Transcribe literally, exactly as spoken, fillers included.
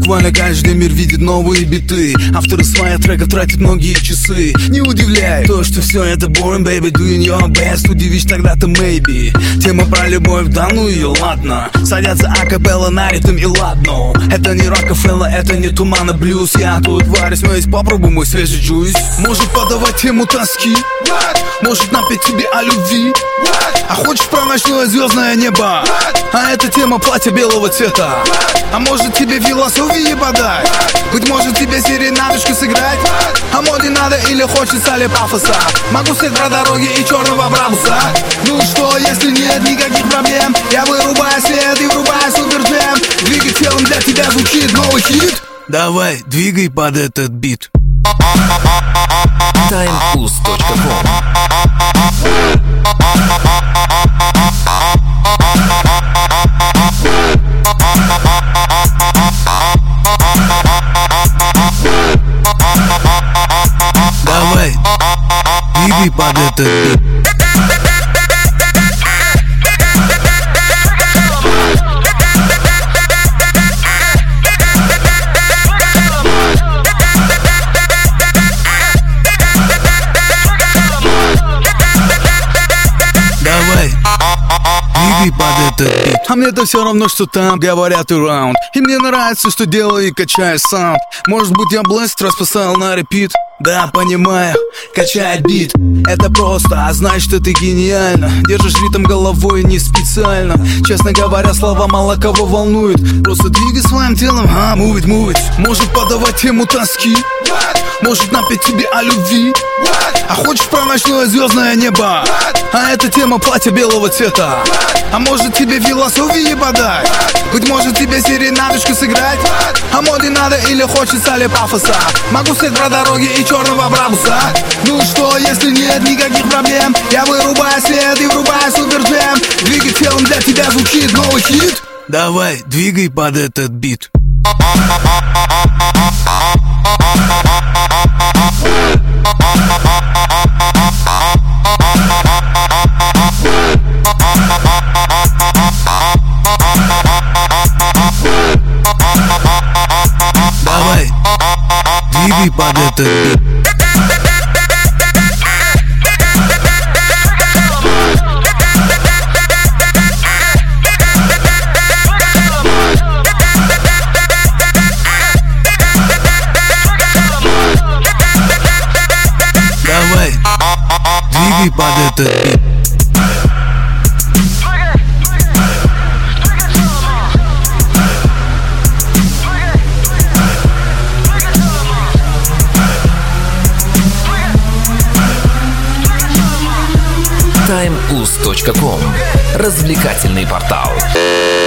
буквально каждый мир видит новые биты. Авторы своих треков тратят многие часы. Не удивляй то, что все это boring, baby, doing your best. Удивишь тогда ты maybe. Тема про любовь, да ну ее, ладно. Садятся акапелла на ритм и ладно. Это не Рокфеллер, это не Туман и блюз. Я тут варюсь, но есть попробуй мой свежий джуйс. Может подавать тему тоски, может напеть тебе о любви. А хочешь про ночное звездное небо? А это тема платья белого цвета. А может тебе философии подать? Быть может тебе серенадочку сыграть? А моде надо или хочется ли пафоса? Могу сказать про дороги и черного брамса. Ну что, если нет никаких проблем, я вырубаю свет и врубаю суперджем. Двигай телом, для тебя звучит новый хит. Давай, двигай под этот бит. таймус точка ком. Давай, двигай под этот бит. Давай, двигай под этот бит. А мне-то все равно, что там говорят around. И мне нравится, что делаю и качаю саунд. Может быть я блест раз поставил на репит. Да, понимаю, качает бит. Это просто, а значит, что ты гениально. Держишь ритм головой не специально. Честно говоря, слова мало кого волнует. Просто двигай своим телом, а, move it, move it. Может подавать тему тоски, может напеть тебе о любви. А хочешь про ночное звездное небо? А это тема платья белого цвета. А может тебе философии подать? Быть может тебе серенадочку сыграть? А моде надо или хочется ли пафоса? Могу сказать про дороги и черного брамса. Ну что, если нет никаких проблем, я вырубаю свет и врубаю суперджем. Двигай телом, для тебя звучит новый хит. Давай, двигай под этот бит. Давай, двигай под этот бит. Давай, двигай под этот бит. таймус точка ком. Развлекательный портал.